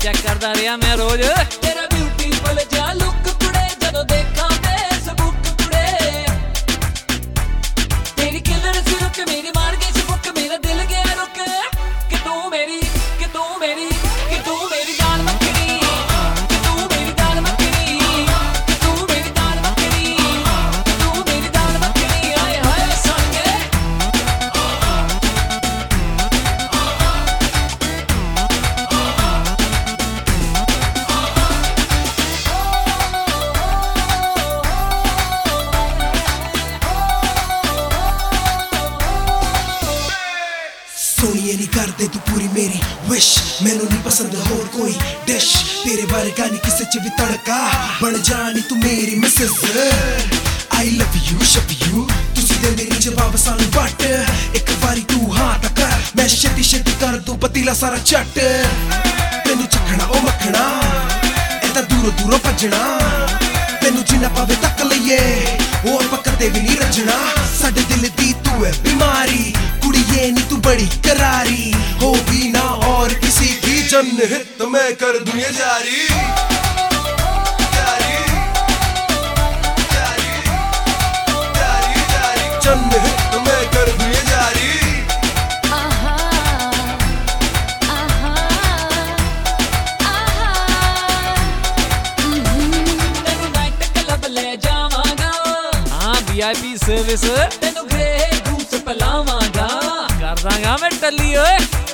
check करता रहा मैं रोज तेरा ब्यूटीफुल जा लुक कुड़े जदों देखा फेसबुक कुड़े तेरी किलर सी लुक मेरी मार गई सी बुक मेरा दिल गया रुक कि तू मेरी दाल मखनी कि तू मेरी दाल मखनी कि तू मेरी दाल मखनी कि तू मेरी दाल मखनी हाय हाय संगे सोनिए नहीं कर दे तू पूरी मेरी विश मैनू नहीं पसंद होर कोई डिश तेरे बारे गानी किसे च भी तड़का बन जानी तू मेरी मिसेस आई लव यू शप यू तुसी दे मेरी जवाब सानू बट एक बारी तू हाँ ता कर मैं छेती छेती कर दूं पतीला सारा चट तेनू चखना ओ मखना एदा दूरों दूरों भजना तेनू जिन्ना पावे तक लईए ओ आपां कदे भी नहीं रजना साडे दिल दी तू है बीमारी कुड़िए नी तू बड़ी करारी होगी ना और किसी की जनहित मैं कर दूं ये जारी जनहित मैं कर दूं ये जारी VIP सर्विस तेनू ग्रे जूस पिलावांगा कर दांगा मैं टल्ली ओए